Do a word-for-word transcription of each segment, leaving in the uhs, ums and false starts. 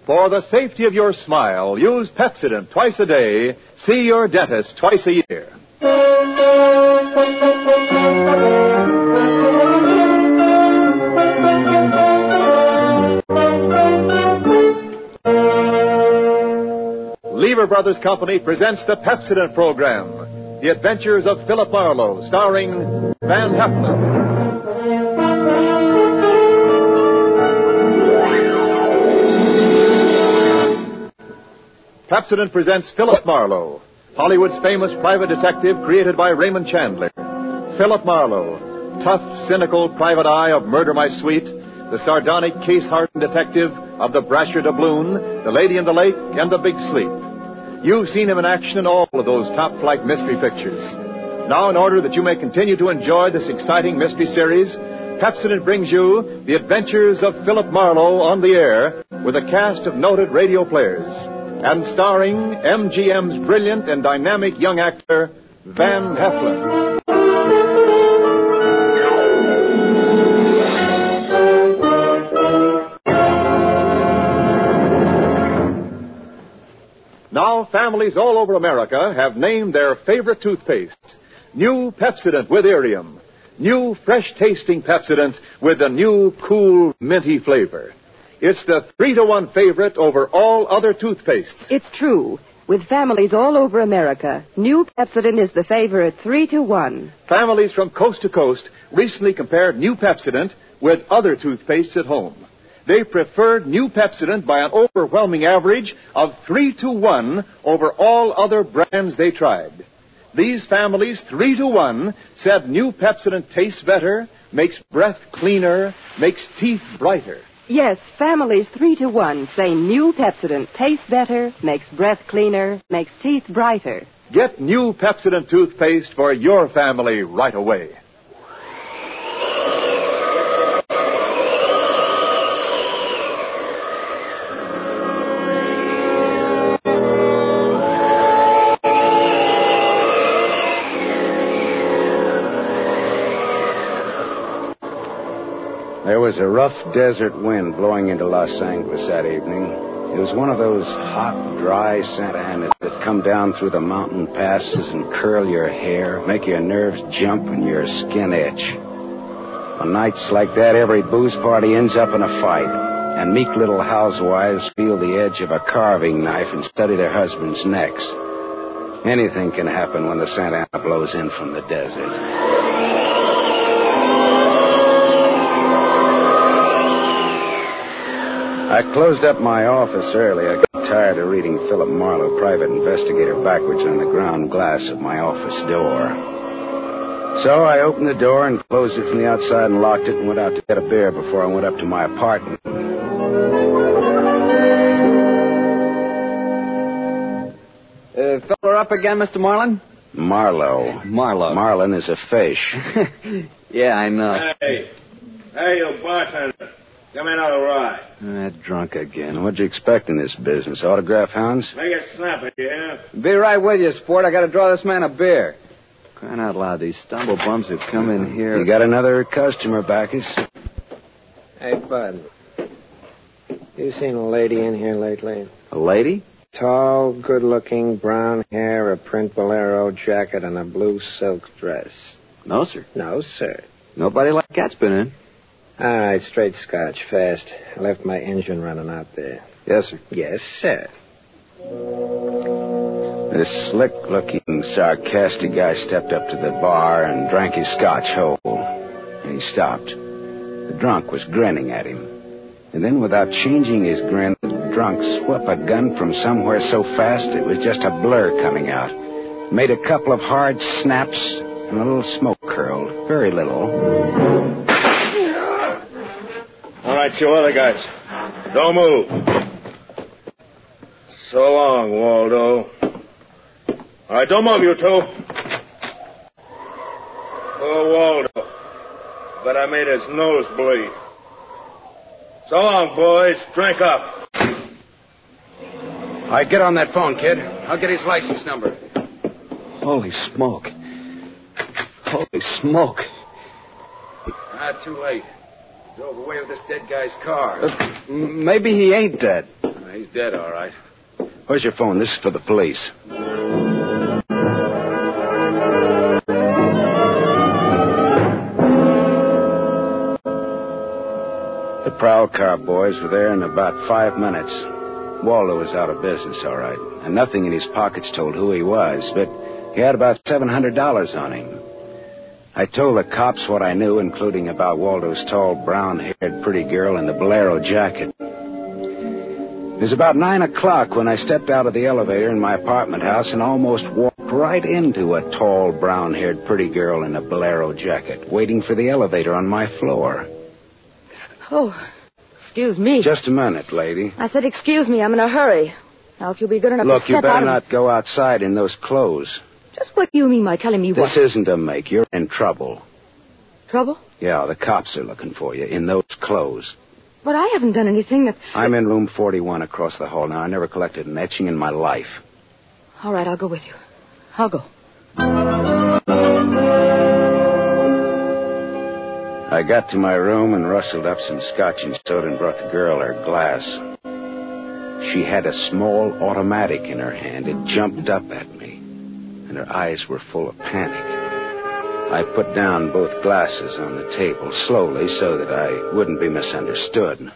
For the safety of your smile, use Pepsodent twice a day. See your dentist twice a year. Lever Brothers Company presents the Pepsodent program, The Adventures of Philip Marlowe, starring Van Heflin. Pepsodent presents Philip Marlowe, Hollywood's famous private detective created by Raymond Chandler. Philip Marlowe, tough, cynical private eye of Murder My Sweet, the sardonic, case-hardened detective of The Brasher Doubloon, The Lady in the Lake, and The Big Sleep. You've seen him in action in all of those top-flight mystery pictures. Now, in order that you may continue to enjoy this exciting mystery series, Pepsodent brings you The Adventures of Philip Marlowe on the air with a cast of noted radio players, and starring M G M's brilliant and dynamic young actor, Van Heflin. Now, families all over America have named their favorite toothpaste, New Pepsodent with Irium. New, fresh-tasting Pepsodent with the new, cool, minty flavor. It's the three to one favorite over all other toothpastes. It's true. With families all over America, New Pepsodent is the favorite three to one. Families from coast to coast recently compared New Pepsodent with other toothpastes at home. They preferred New Pepsodent by an overwhelming average of three to one over all other brands they tried. These families, three to one, said New Pepsodent tastes better, makes breath cleaner, makes teeth brighter. Yes, families three to one say New Pepsodent tastes better, makes breath cleaner, makes teeth brighter. Get New Pepsodent toothpaste for your family right away. There was a rough desert wind blowing into Los Angeles that evening. It was one of those hot, dry Santa Anas that come down through the mountain passes and curl your hair, make your nerves jump and your skin itch. On nights like that, every booze party ends up in a fight, and meek little housewives feel the edge of a carving knife and study their husbands' necks. Anything can happen when the Santa Ana blows in from the desert. I closed up my office early. I got tired of reading Philip Marlowe, private investigator, backwards on the ground glass of my office door. So I opened the door and closed it from the outside and locked it and went out to get a beer before I went up to my apartment. Uh, fella up again, Mister Marlin? Marlowe. Marlowe. Marlin is a fish. Yeah, I know. Hey. Hey, you bartender. Give me another ride. That drunk again. What'd you expect in this business? Autograph hounds? Make it snappy, you hear? Be right with you, sport. I got to draw this man a beer. Crying out loud, these stumble bums who've come in here. You got another customer, Bacchus? Hey, Bud. You seen a lady in here lately? A lady? Tall, good-looking, brown hair, a print bolero jacket, and a blue silk dress. No, sir. No, sir. Nobody like that's been in. All right, straight scotch, fast. I left my engine running out there. Yes, sir. Yes, sir. This slick-looking, sarcastic guy stepped up to the bar and drank his scotch whole. And he stopped. The drunk was grinning at him. And then, without changing his grin, the drunk swept a gun from somewhere so fast it was just a blur coming out. Made a couple of hard snaps, and a little smoke curled. Very little. All right, you other guys. Don't move. So long, Waldo. All right, don't move, you two. Poor Waldo. But I made his nose bleed. So long, boys. Drink up. All right, get on that phone, kid. I'll get his license number. Holy smoke. Holy smoke. Ah, too late. Drove away with this dead guy's car. Uh, maybe he ain't dead. He's dead, all right. Where's your phone? This is for the police. The prowl car boys were there in about five minutes. Waldo was out of business, all right, and nothing in his pockets told who he was, but he had about seven hundred dollars on him. I told the cops what I knew, including about Waldo's tall, brown-haired, pretty girl in the bolero jacket. It was about nine o'clock when I stepped out of the elevator in my apartment house and almost walked right into a tall, brown-haired, pretty girl in a bolero jacket, waiting for the elevator on my floor. Oh, excuse me. Just a minute, lady. I said excuse me. I'm in a hurry. Now, if you'll be good enough Look, to step you better out of... not go outside in those clothes. Just what do you mean by telling me what? This isn't a make. You're in trouble. Trouble? Yeah, the cops are looking for you in those clothes. But I haven't done anything that... I'm in room forty-one across the hall now. I never collected an etching in my life. All right, I'll go with you. I'll go. I got to my room and rustled up some scotch and soda and brought the girl her glass. She had a small automatic in her hand. It jumped up at me, and her eyes were full of panic. I put down both glasses on the table slowly so that I wouldn't be misunderstood.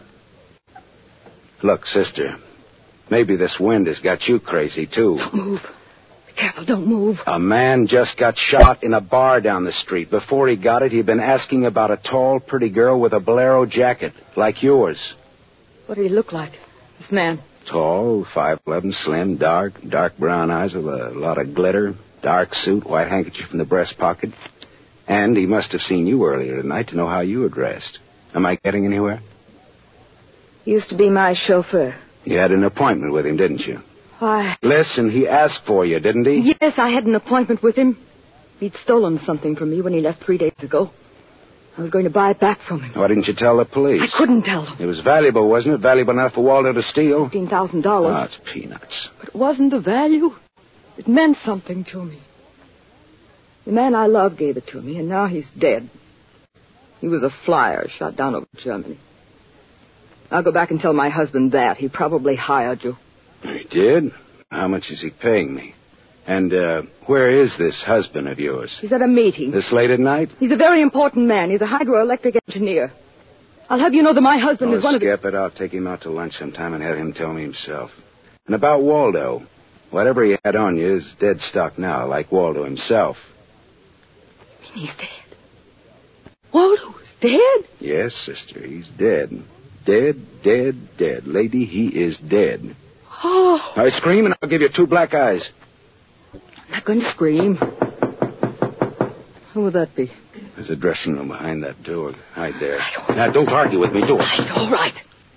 Look, sister, maybe this wind has got you crazy, too. Don't move. Be careful, don't move. A man just got shot in a bar down the street. Before he got it, he'd been asking about a tall, pretty girl with a bolero jacket, like yours. What did he look like, this man? Tall, five eleven, slim, dark, dark brown eyes with a lot of glitter, dark suit, white handkerchief in the breast pocket. And he must have seen you earlier tonight to know how you were dressed. Am I getting anywhere? He used to be my chauffeur. You had an appointment with him, didn't you? Why? Listen, he asked for you, didn't he? Yes, I had an appointment with him. He'd stolen something from me when he left three days ago. I was going to buy it back from him. Why didn't you tell the police? I couldn't tell them. It was valuable, wasn't it? Valuable enough for Waldo to steal? Fifteen thousand dollars. Oh, it's peanuts. But it wasn't the value. It meant something to me. The man I love gave it to me, and now he's dead. He was a flyer shot down over Germany. I'll go back and tell my husband that. He probably hired you. He did? How much is he paying me? And, uh, where is this husband of yours? He's at a meeting. This late at night? He's a very important man. He's a hydroelectric engineer. I'll have you know that my husband oh, is one of the... skip it. I'll take him out to lunch sometime and have him tell me himself. And about Waldo, whatever he had on you is dead stock now, like Waldo himself. You mean he's dead? Waldo's dead? Yes, sister, he's dead. Dead, dead, dead. Lady, he is dead. Oh. I scream and I'll give you two black eyes. I'm not going to scream. Who would that be? There's a dressing room behind that door. Hide there. Don't... Now, don't argue with me. Do it. Right, all right.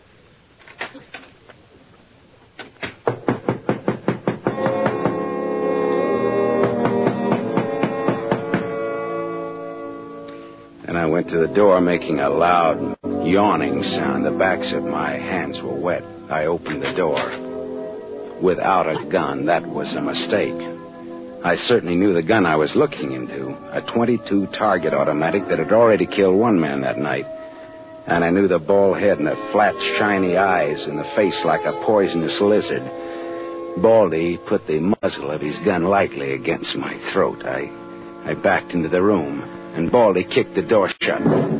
And I went to the door, making a loud, yawning sound. The backs of my hands were wet. I opened the door. Without a gun, that was a mistake. I certainly knew the gun I was looking into, a twenty-two Target automatic that had already killed one man that night. And I knew the bald head and the flat, shiny eyes and the face like a poisonous lizard. Baldy put the muzzle of his gun lightly against my throat. I, I backed into the room, and Baldy kicked the door shut.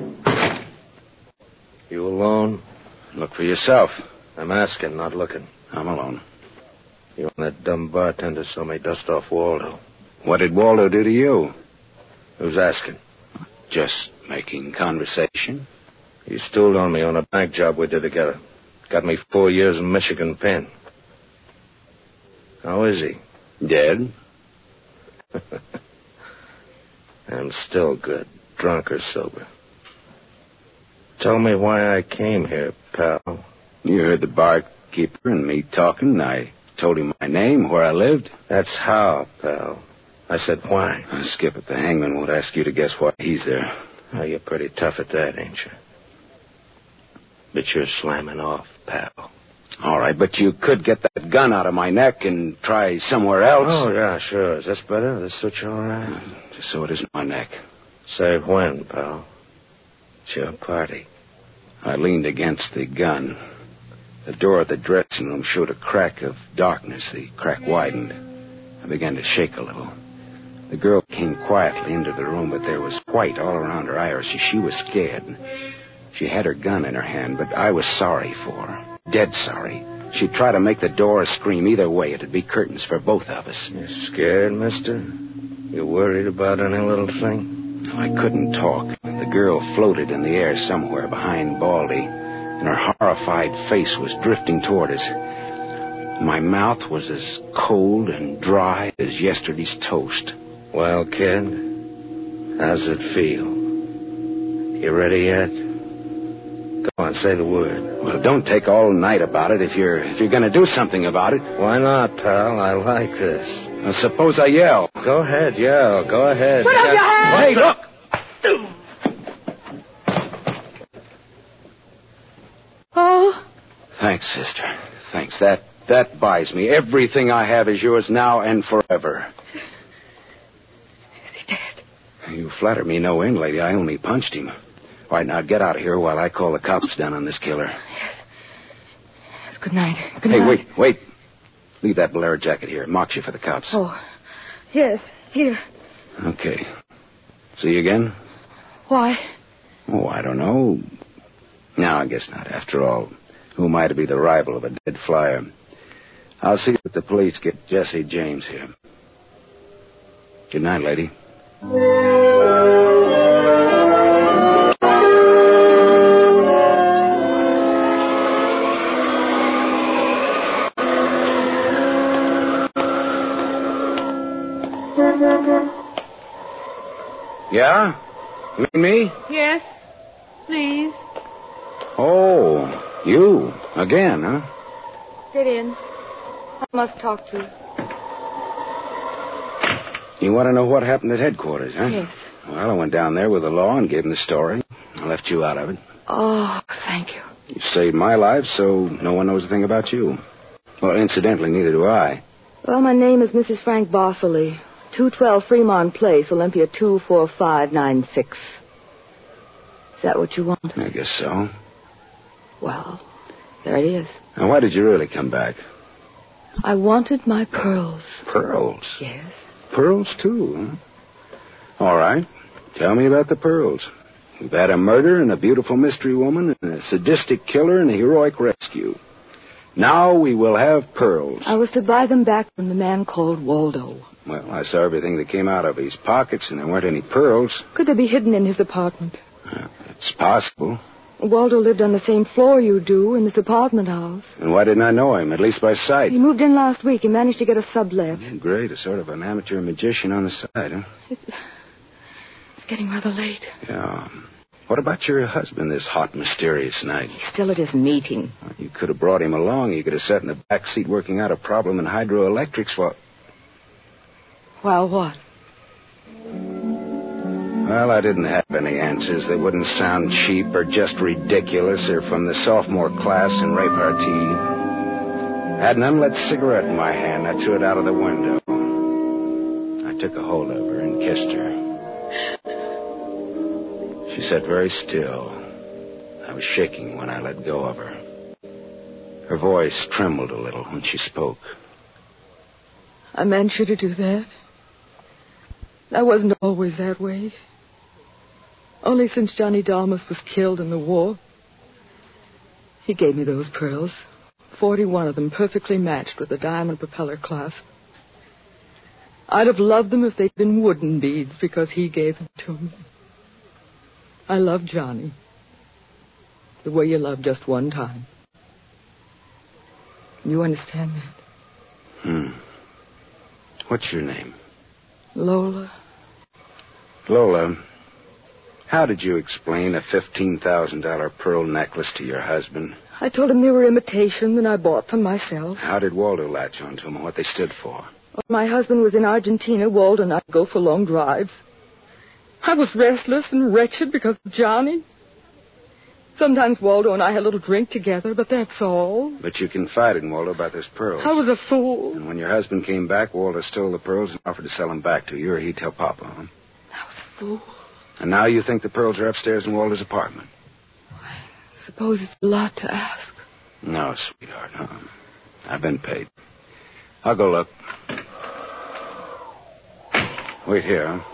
You alone? Look for yourself. I'm asking, not looking. I'm alone. You and that dumb bartender saw me dust off Waldo. What did Waldo do to you? Who's asking? Just making conversation. He stooled on me on a bank job we did together. Got me four years in Michigan pen. How is he? Dead. I'm still good, drunk or sober. Tell me why I came here, pal. You heard the barkeeper and me talking. I told him my name, where I lived. That's how, pal. I said why. Uh, Skip it. The hangman won't ask you to guess why he's there. Oh, you're pretty tough at that, ain't you? But you're slamming off, pal. All right, but you could get that gun out of my neck and try somewhere else. Oh, yeah, sure. Is this better? This suit you all right? Uh, just so it isn't my neck. Say when, pal. It's your party. I leaned against the gun. The door of the dressing room showed a crack of darkness. The crack widened. I began to shake a little. The girl came quietly into the room, but there was white all around her iris. She was scared. She had her gun in her hand, but I was sorry for her. Dead sorry. She'd try to make the door scream. Either way, it'd be curtains for both of us. You scared, mister? You worried about any little thing? I couldn't talk. The girl floated in the air somewhere behind Baldy, and her horrified face was drifting toward us. My mouth was as cold and dry as yesterday's toast. Well, kid, how's it feel? You ready yet? Go on, say the word. Well, don't take all night about it if you're if you're going to do something about it. Why not, pal? I like this. Well, suppose I yell. Go ahead, yell. Go ahead. Put up your hands! Hey, look! Oh. Thanks, sister. Thanks. That that buys me. Everything I have is yours now and forever. Is he dead? You flatter me no end, lady. I only punched him. All right, now get out of here while I call the cops down on this killer. Yes. Yes, good night. Good hey, night. wait, wait. Leave that bolero jacket here. It marks you for the cops. Oh, yes, here. Okay. See you again? Why? Oh, I don't know. No, I guess not. After all, who am I to be the rival of a dead flyer? I'll see that the police get Jesse James here. Good night, lady. Yeah? You mean me? Yes, please. Oh, you. Again, huh? Get in. I must talk to you. You want to know what happened at headquarters, huh? Yes. Well, I went down there with the law and gave him the story. I left you out of it. Oh, thank you. You saved my life, so no one knows a thing about you. Well, incidentally, neither do I. Well, my name is Missus Frank Bossley. two twelve Fremont Place, Olympia two four five nine six. Is that what you want? I guess so. Well, there it is. Now, why did you really come back? I wanted my pearls. Pearls? Yes. Pearls, too, huh? All right. Tell me about the pearls. We've had a murder and a beautiful mystery woman and a sadistic killer and a heroic rescue. Now we will have pearls. I was to buy them back from the man called Waldo. Well, I saw everything that came out of his pockets, and there weren't any pearls. Could they be hidden in his apartment? Uh, it's possible. Waldo lived on the same floor you do in this apartment house. And why didn't I know him, at least by sight? He moved in last week. He managed to get a sublet. Mm, great, a sort of an amateur magician on the side, huh? It's, it's getting rather late. Yeah. What about your husband this hot, mysterious night? He's still at his meeting. Well, you could have brought him along. You could have sat in the back seat working out a problem in hydroelectrics while... While what? Well, I didn't have any answers that wouldn't sound cheap or just ridiculous or from the sophomore class in repartee. I had an unlit cigarette in my hand. I threw it out of the window. I took a hold of her and kissed her. She sat very still. I was shaking when I let go of her. Her voice trembled a little when she spoke. I meant you to do that. I wasn't always that way. Only since Johnny Dalmas was killed in the war. He gave me those pearls. Forty-one of them perfectly matched with the diamond propeller clasp. I'd have loved them if they'd been wooden beads because he gave them to me. I love Johnny. The way you love just one time. You understand that? Hmm. What's your name? Lola. Lola, how did you explain a fifteen thousand dollars pearl necklace to your husband? I told him they were imitation, and I bought them myself. How did Waldo latch onto them and what they stood for? When my husband was in Argentina, Waldo and I'd go for long drives. I was restless and wretched because of Johnny. Sometimes Waldo and I had a little drink together, but that's all. But you confided in Waldo about those pearls. I was a fool. And when your husband came back, Waldo stole the pearls and offered to sell them back to you, or he'd tell Papa, huh? I was a fool. And now you think the pearls are upstairs in Waldo's apartment? I suppose it's a lot to ask. No, sweetheart. Uh-uh. I've been paid. I'll go look. Wait here, huh?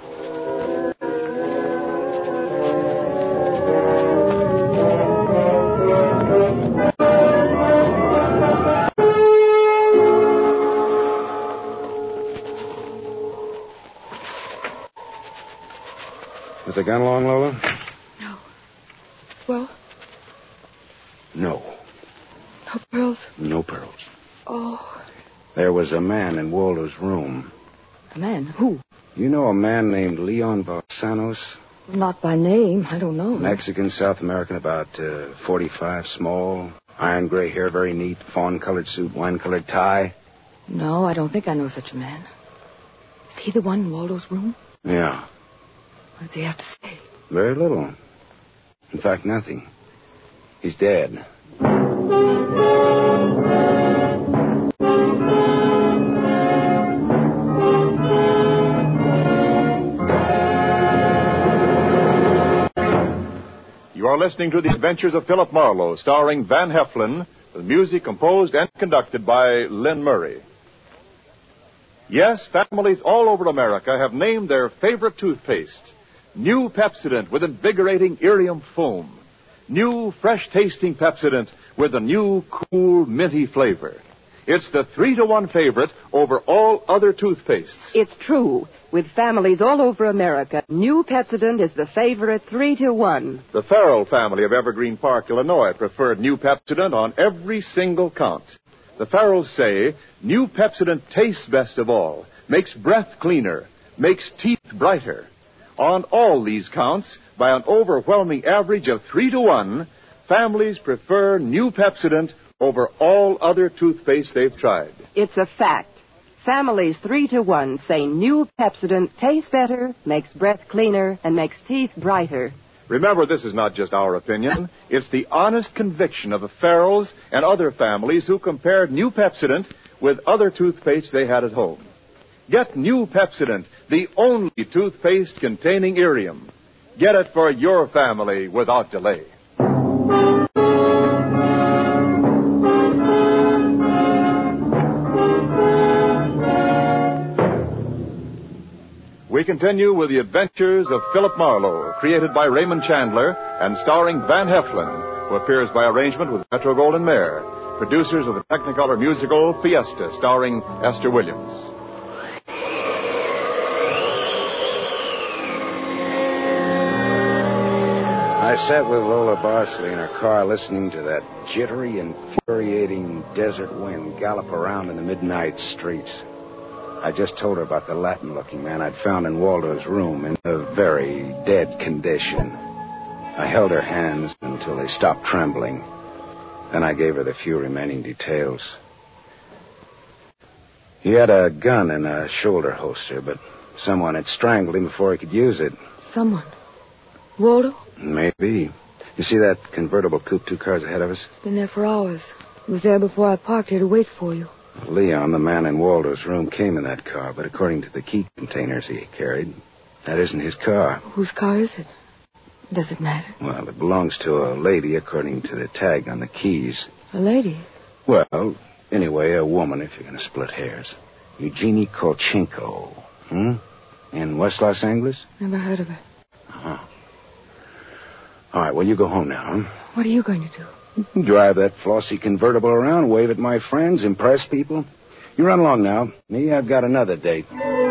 Is the gun long, Lola? No. Well? No. No pearls? No pearls. Oh. There was a man in Waldo's room. A man? Who? You know a man named Leon Balsanos? Not by name. I don't know. Mexican, South American, about uh, forty-five, small, iron gray hair, very neat, fawn-colored suit, wine-colored tie. No, I don't think I know such a man. Is he the one in Waldo's room? Yeah. What does he have to say? Very little. In fact, nothing. He's dead. You are listening to The Adventures of Philip Marlowe, starring Van Heflin, with music composed and conducted by Lynn Murray. Yes, families all over America have named their favorite toothpaste. New Pepsodent with invigorating Irium foam. New, fresh-tasting Pepsodent with a new, cool, minty flavor. It's the three to one favorite over all other toothpastes. It's true. With families all over America, New Pepsodent is the favorite three to one. The Farrell family of Evergreen Park, Illinois, preferred New Pepsodent on every single count. The Farrells say New Pepsodent tastes best of all, makes breath cleaner, makes teeth brighter. On all these counts, by an overwhelming average of three to one, families prefer New Pepsodent over all other toothpaste they've tried. It's a fact. Families three to one say New Pepsodent tastes better, makes breath cleaner, and makes teeth brighter. Remember, this is not just our opinion. It's the honest conviction of the Farrells and other families who compared New Pepsodent with other toothpaste they had at home. Get New Pepsodent, the only toothpaste containing Irium. Get it for your family without delay. We continue with The Adventures of Philip Marlowe, created by Raymond Chandler and starring Van Heflin, who appears by arrangement with Metro-Goldwyn-Mayer, producers of the Technicolor musical Fiesta, starring Esther Williams. I sat with Lola Barsley in her car listening to that jittery, infuriating desert wind gallop around in the midnight streets. I just told her about the Latin-looking man I'd found in Waldo's room in a very dead condition. I held her hands until they stopped trembling. Then I gave her the few remaining details. He had a gun in a shoulder holster, but someone had strangled him before he could use it. Someone? Waldo? Maybe. You see that convertible coupe two cars ahead of us? It's been there for hours. It was there before I parked here to wait for you. Leon, the man in Waldo's room, came in that car, but according to the key containers he carried, that isn't his car. Whose car is it? Does it matter? Well, it belongs to a lady, according to the tag on the keys. A lady? Well, anyway, a woman, if you're going to split hairs. Eugenie Kolchenko. Hmm? In West Los Angeles? Never heard of her. Uh-huh. All right, well, you go home now, huh? What are you going to do? Drive that flossy convertible around, wave at my friends, impress people. You run along now. Me, I've got another date.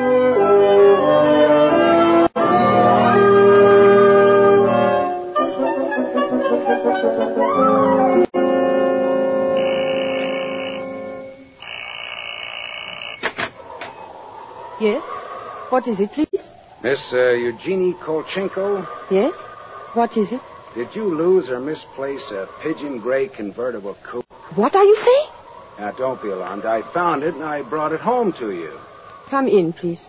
Yes? What is it, please? Miss uh, Eugenie Kolchenko? Yes? What is it? Did you lose or misplace a pigeon gray convertible coupe? What are you saying? Now, don't be alarmed. I found it and I brought it home to you. Come in, please.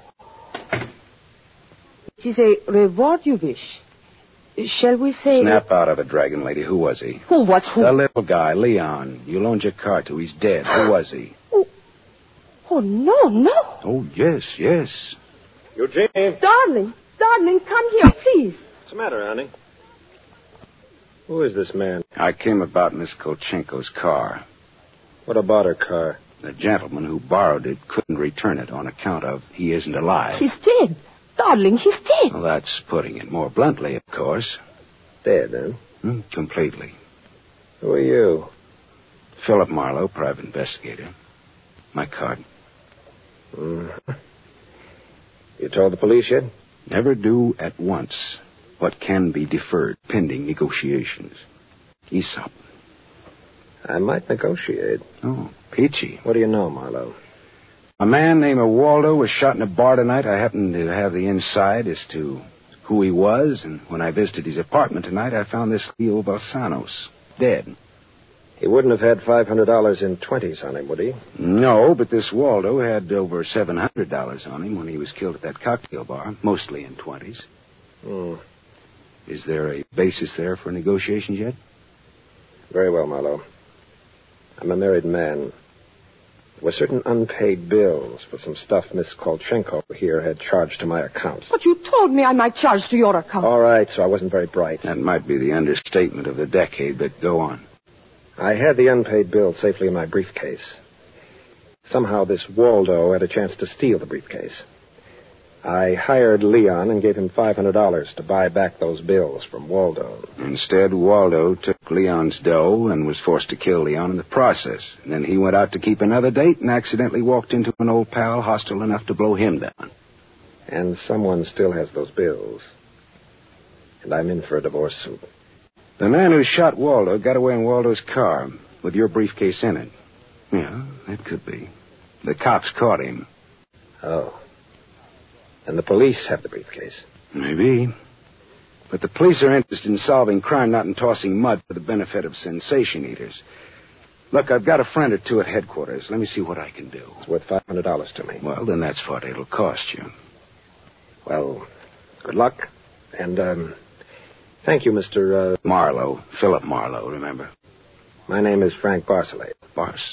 It is a reward you wish. Shall we say... Snap out of it, Dragon Lady. Who was he? Who was who? The little guy, Leon. You loaned your car to. He's dead. Who was he? Oh, oh no, no. Oh, yes, yes. Eugene. Darling, darling, come here, please. What's the matter, honey? Who is this man? I came about Miss Kolchenko's car. What about her car? The gentleman who borrowed it couldn't return it on account of he isn't alive. She's dead. Darling, she's dead. Well, that's putting it more bluntly, of course. Dead, huh? Hmm, completely. Who are you? Philip Marlowe, private investigator. My card. Mm-hmm. You told the police yet? Never do at once what can be deferred pending negotiations. Aesop. I might negotiate. Oh, peachy. What do you know, Marlowe? A man named Waldo was shot in a bar tonight. I happened to have the inside as to who he was, and when I visited his apartment tonight, I found this Leo Balsanos dead. He wouldn't have had five hundred dollars in twenties on him, would he? No, but this Waldo had over seven hundred dollars on him when he was killed at that cocktail bar, mostly in twenties. Hmm. Is there a basis there for negotiations yet? Very well, Marlowe. I'm a married man. There were certain unpaid bills for some stuff Miss Kolchenko here had charged to my account. But you told me I might charge to your account. All right, so I wasn't very bright. That might be the understatement of the decade, but go on. I had the unpaid bill safely in my briefcase. Somehow this Waldo had a chance to steal the briefcase. I hired Leon and gave him five hundred dollars to buy back those bills from Waldo. Instead, Waldo took Leon's dough and was forced to kill Leon in the process. And then he went out to keep another date and accidentally walked into an old pal hostile enough to blow him down. And someone still has those bills. And I'm in for a divorce suit. The man who shot Waldo got away in Waldo's car with your briefcase in it. Yeah, that could be. The cops caught him. Oh. And the police have the briefcase. Maybe. But the police are interested in solving crime, not in tossing mud for the benefit of sensation eaters. Look, I've got a friend or two at headquarters. Let me see what I can do. It's worth five hundred dollars to me. Well, then that's what it'll cost you. Well, good luck. And, um, thank you, Mister Uh... Marlowe. Philip Marlowe, remember? My name is Frank Barcelay. Bars...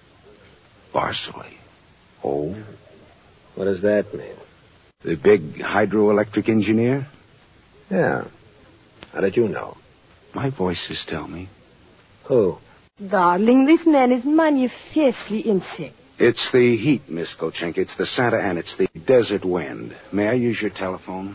Barcelay. Oh? What does that mean? The big hydroelectric engineer? Yeah. How did you know? My voices tell me. Who? Darling, this man is manifestly insane. It's the heat, Miss Kolchenko. It's the Santa Ana. It's the desert wind. May I use your telephone?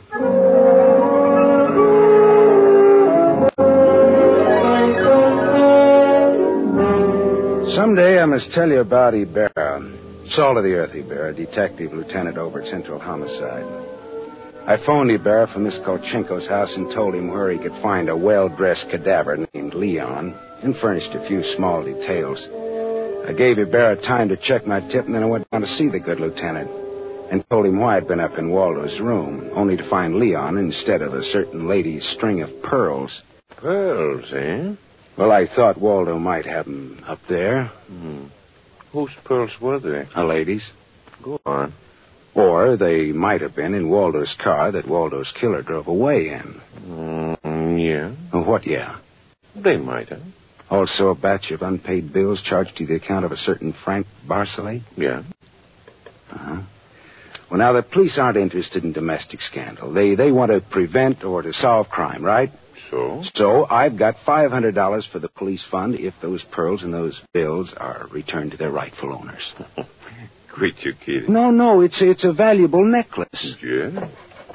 Someday I must tell you about Ibarra. Salt of the earth, Ibarra, detective lieutenant over at Central Homicide. I phoned Ibarra from Miss Kolchenko's house and told him where he could find a well-dressed cadaver named Leon and furnished a few small details. I gave Ibarra time to check my tip, and then I went down to see the good lieutenant and told him why I'd been up in Waldo's room, only to find Leon instead of a certain lady's string of pearls. Pearls, eh? Well, I thought Waldo might have them up there. Hmm. Whose pearls were they? A lady's. Go on. Or they might have been in Waldo's car that Waldo's killer drove away in. Mm, yeah. Oh, what, yeah? They might have. Also a batch of unpaid bills charged to the account of a certain Frank Barcelay? Yeah. Uh-huh. Well, now, the police aren't interested in domestic scandal. They they want to prevent or to solve crime, right? So? So I've got five hundred dollars for the police fund if those pearls and those bills are returned to their rightful owners. Quit your kidding. No, no, it's, it's a valuable necklace. Yeah?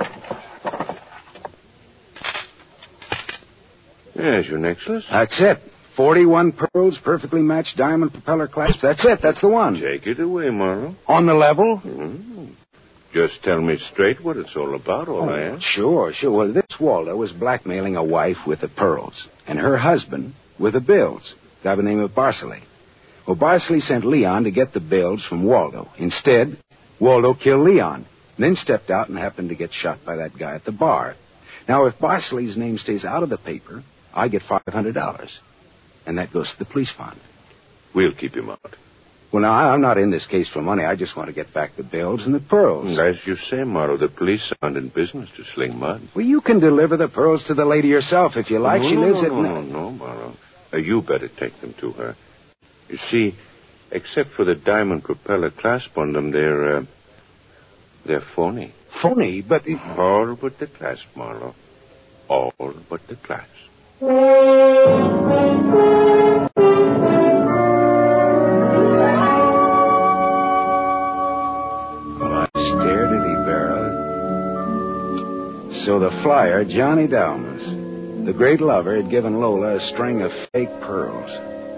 There's your necklace. That's it. forty-one pearls, perfectly matched diamond propeller clasp. That's it. That's the one. Take it away, Marlowe. On the level? Mm. Just tell me straight what it's all about, all Oh, I ask. sure, sure. Well, this Waldo was blackmailing a wife with the pearls, and her husband with the bills, guy by the name of Barcelay. Well, Barcelay sent Leon to get the bills from Waldo. Instead, Waldo killed Leon, and then stepped out and happened to get shot by that guy at the bar. Now, if Barcelay's name stays out of the paper, I get five hundred dollars, and that goes to the police fund. We'll keep him out. Well, now, I'm not in this case for money. I just want to get back the bills and the pearls. As you say, Marlowe, the police aren't in business to sling mud. Well, you can deliver the pearls to the lady yourself if you like. No, she no, lives no, at... No, no, no, Marlowe. Uh, you better take them to her. You see, except for the diamond propeller clasp on them, they're, uh, they're phony. Phony, but... All but the clasp, Marlowe. All but the clasp. Stared at Ibarra. So the flyer, Johnny Dalmas, the great lover, had given Lola a string of fake pearls.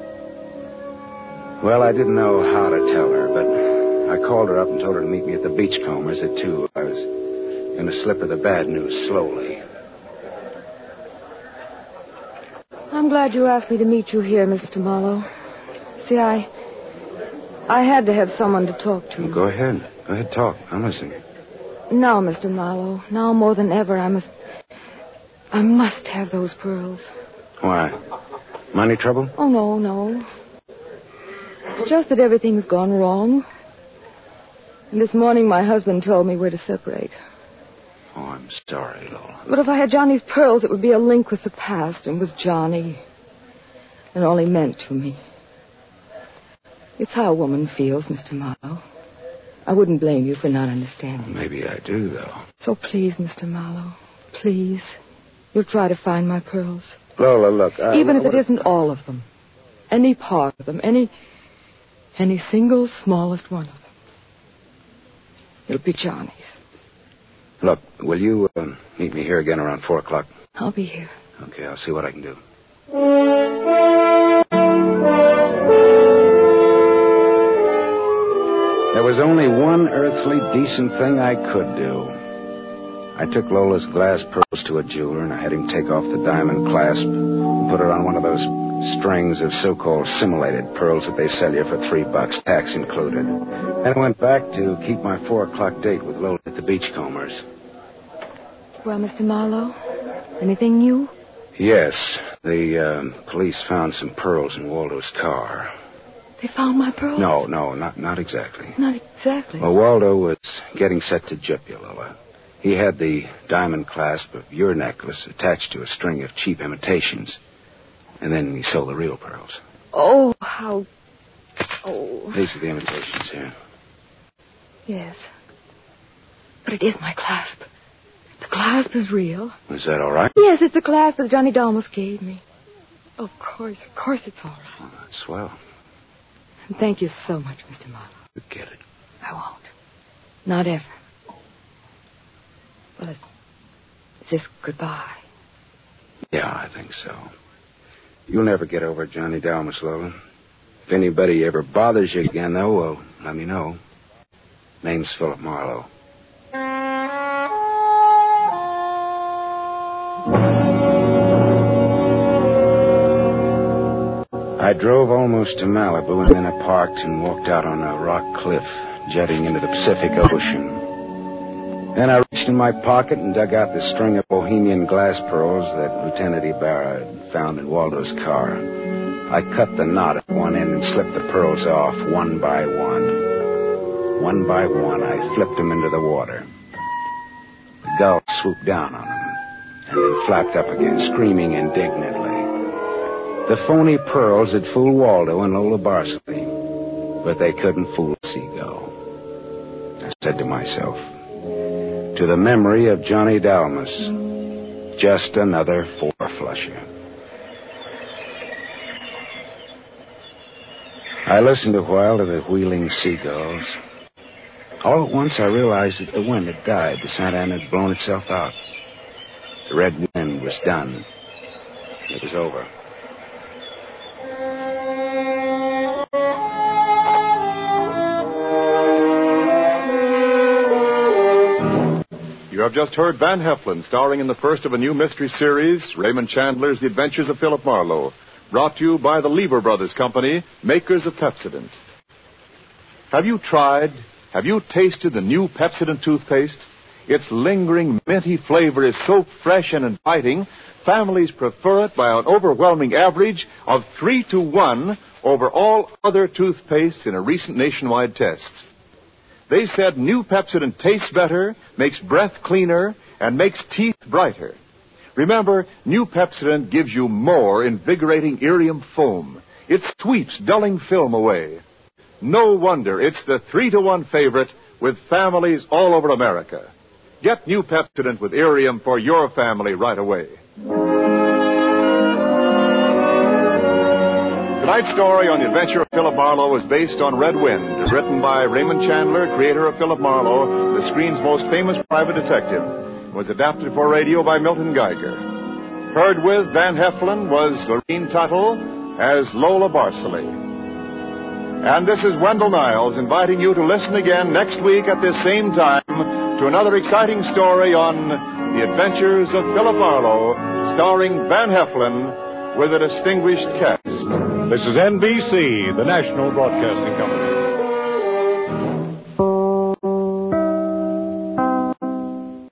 Well, I didn't know how to tell her, but I called her up and told her to meet me at the Beachcombers at two. I was going to slip her the bad news slowly. I'm glad you asked me to meet you here, Mister Marlowe. See, I... I had to have someone to talk to. Well, go ahead. Go ahead, talk. I'm listening. Now, Mister Marlowe, now more than ever, I must... I must have those pearls. Why? Money trouble? Oh, no, no. It's just that everything's gone wrong. And this morning my husband told me where to separate. Oh, I'm sorry, Lola. But if I had Johnny's pearls, it would be a link with the past and with Johnny. And all he meant to me. It's how a woman feels, Mister Marlowe. I wouldn't blame you for not understanding. Maybe I do, though. So please, Mister Marlowe, please, you'll try to find my pearls. Lola, look, I... Even if what, it isn't all of them. Any part of them. Any... Any single smallest one of them. It'll be Johnny's. Look, will you uh, meet me here again around four o'clock? I'll be here. Okay, I'll see what I can do. There was only one earthly decent thing I could do. I took Lola's glass pearls to a jeweler, and I had him take off the diamond clasp and put it on one of those strings of so-called simulated pearls that they sell you for three bucks, tax included. And I went back to keep my four o'clock date with Lola at the Beachcombers. Well, Mister Marlowe, anything new? Yes, the um, police found some pearls in Waldo's car. They found my pearls? No, no, not not exactly. Not exactly. Well, Waldo was getting set to gyp you, Lola. He had the diamond clasp of your necklace attached to a string of cheap imitations. And then he sold the real pearls. Oh, how... Oh. These are the imitations here. Yes. But it is my clasp. The clasp is real. Is that all right? Yes, it's the clasp that Johnny Dalmas gave me. Of course, of course it's all right. Oh, that's swell. And thank you so much, Mister Marlowe. Forget it. I won't. Not ever. Well, is, is this goodbye? Yeah, I think so. You'll never get over Johnny Dalmas, Lola. If anybody ever bothers you again, though, well, let me know. Name's Philip Marlowe. I drove almost to Malibu, and then I parked and walked out on a rock cliff jutting into the Pacific Ocean. Then I reached in my pocket and dug out the string of Bohemian glass pearls that Lieutenant Ibarra had found in Waldo's car. I cut the knot at one end and slipped the pearls off one by one. One by one, I flipped them into the water. The gulls swooped down on them and then flapped up again, screaming indignantly. The phony pearls had fooled Waldo and Lola Barsley, but they couldn't fool a seagull. I said to myself, to the memory of Johnny Dalmas, just another four-flusher. I listened a while to the wheeling seagulls. All at once I realized that the wind had died. The Santa Ana had blown itself out. The red wind was done. It was over. You have just heard Van Heflin starring in the first of a new mystery series, Raymond Chandler's The Adventures of Philip Marlowe, brought to you by the Lever Brothers Company, makers of Pepsodent. Have you tried, have you tasted the new Pepsodent toothpaste? Its lingering, minty flavor is so fresh and inviting, families prefer it by an overwhelming average of three to one over all other toothpastes in a recent nationwide test. They said new Pepsodent tastes better, makes breath cleaner, and makes teeth brighter. Remember, new Pepsodent gives you more invigorating irium foam. It sweeps dulling film away. No wonder it's the three to one favorite with families all over America. Get new Pepsodent with irium for your family right away. Tonight's story on the adventure of Philip Marlowe was based on Red Wind, written by Raymond Chandler, creator of Philip Marlowe, the screen's most famous private detective. It was adapted for radio by Milton Geiger. Heard with Van Heflin was Lorene Tuttle as Lola Barsley. And this is Wendell Niles inviting you to listen again next week at this same time to another exciting story on The Adventures of Philip Marlowe, starring Van Heflin with a distinguished cast. This is N B C, the national broadcasting company.